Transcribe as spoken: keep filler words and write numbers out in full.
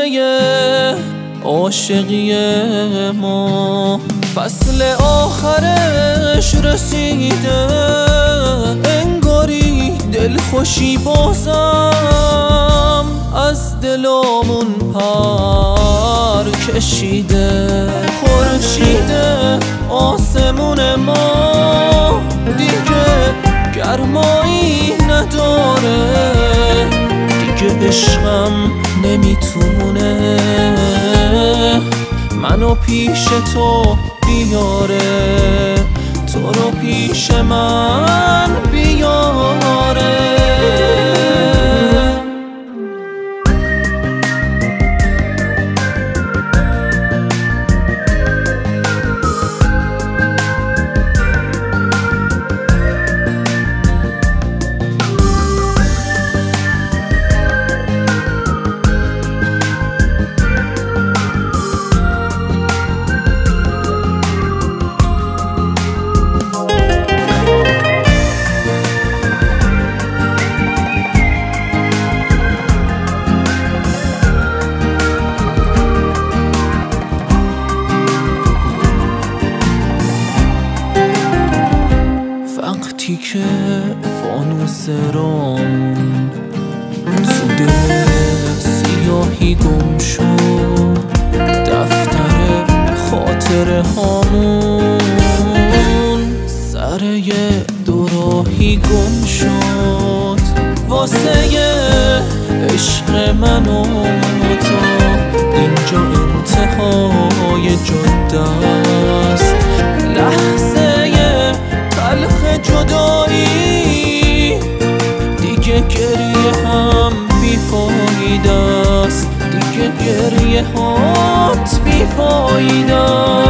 عاشقی ما فصل آخرش رسیده، انگاری دلخوشی بازم از دلامون پر کشیده. خورشید آسمون ما دیگه گرمایی نداره، دیگه عشقم نمیتونه منو پیش تو بیاره، تو رو پیش من بیاره. وقتی که فانوس رامون تو دل سیاهی گم شد، دفتر خاطره هامون سر یه دوراهی گم شد. واسه عشق من و تو اینجا انتهای جاده است، لحظه تلخ جدایی دیگه گریه هم بیفایده است، دیگه گریه هات بیفایده است.